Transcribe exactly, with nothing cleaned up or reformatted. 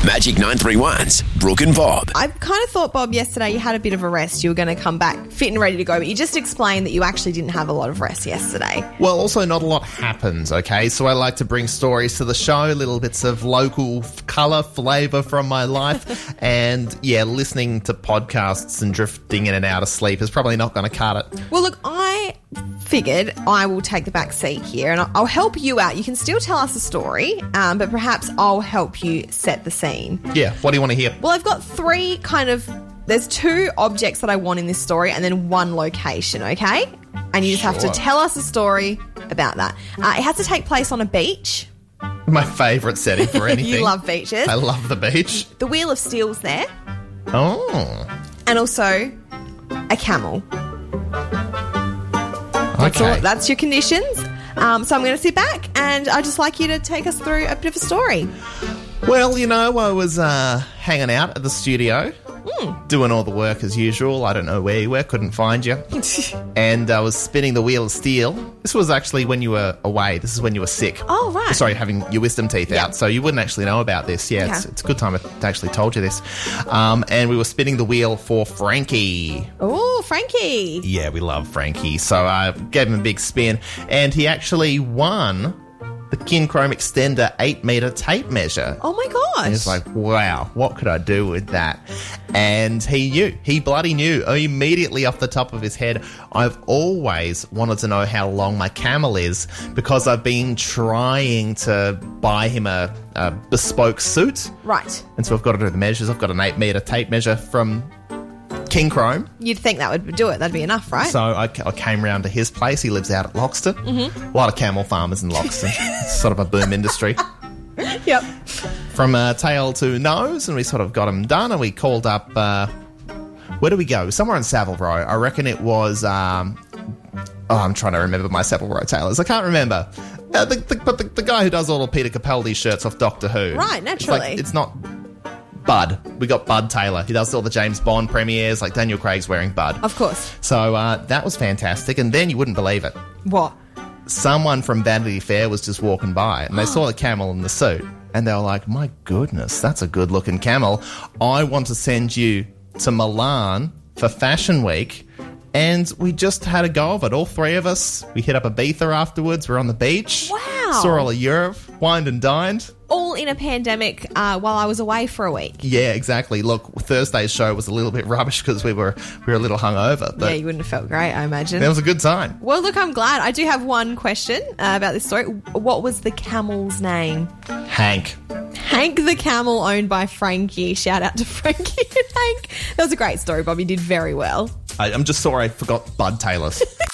Magic nine three one's Brooke and Bob. I kind of thought, Bob, yesterday you had a bit of a rest. You were going to come back fit and ready to go, but you just explained that you actually didn't have a lot of rest yesterday. Well, also not a lot happens, okay? So I like to bring stories to the show, little bits of local colour, flavour from my life. And, yeah, listening to podcasts and drifting in and out of sleep is probably not going to cut it. Well, look, I figured I will take the back seat here and I'll, I'll help you out. You can still tell us a story, um, but perhaps I'll help you set the scene. Yeah, what do you want to hear? Well, I've got three kind of... There's two objects that I want in this story and then one location, okay? And you just Sure. have to tell us a story about that. Uh, it has to take place on a beach. My favourite setting for anything. You love beaches. I love the beach. The Wheel of Steel's there. Oh. And also a camel. That's, Okay. all, that's your conditions. Um, so I'm going to sit back and I'd just like you to take us through a bit of a story. Well, you know, I was uh, hanging out at the studio, Mm. doing all the work as usual. I don't know where you were, couldn't find you. And I was spinning the Wheel of Steel. This was actually when you were away. This is when you were sick. Oh, right. Sorry, having your wisdom teeth Yeah. out. So you wouldn't actually know about this. Yeah, it's, Okay. it's a good time I actually told you this. Um, and we were spinning the wheel for Frankie. Oh, Frankie. Yeah, we love Frankie. So I gave him a big spin. And he actually won the Kin Chrome Extender eight metre tape measure. Oh, my gosh. And it's like, wow, what could I do with that? And he knew. He bloody knew. Immediately off the top of his head, I've always wanted to know how long my camel is because I've been trying to buy him a, a bespoke suit. Right. And so I've got to do the measures. I've got an eight metre tape measure from King Chrome. You'd think that would do it. That'd be enough, right? So I, I came round to his place. He lives out at Loxton. Mm-hmm. A lot of camel farmers in Loxton. It's sort of a boom industry. Yep. From uh, tail to nose, and we sort of got him done, and we called up, uh, where do we go? Somewhere in Savile Row. I reckon it was, um, oh, I'm trying to remember my Savile Row tailors. I can't remember. Uh, the, the, but the, the guy who does all of Peter Capaldi's shirts off Doctor Who. Right, naturally. It's, like, it's not Bud. We got Bud Taylor. He does all the James Bond premieres, like Daniel Craig's wearing Bud. Of course. So uh, that was fantastic, and then you wouldn't believe it. What? Someone from Vanity Fair was just walking by and they saw the camel in the suit and they were like, my goodness, that's a good looking camel. I want to send you to Milan for Fashion Week. And we just had a go of it. All three of us. We hit up Ibiza afterwards. We're on the beach. Wow. Saw all of Europe. Wined and dined. All in a pandemic uh, while I was away for a week. Yeah, exactly. Look, Thursday's show was a little bit rubbish because we were we were a little hungover. But Yeah, you wouldn't have felt great, I imagine. it was a good time. Well, look, I'm glad. I do have one question uh, about this story. What was the camel's name? Hank. Hank the camel, owned by Frankie. Shout out to Frankie and Hank. That was a great story, Bob. You did very well. I, I'm just sorry I forgot Bud Taylor's.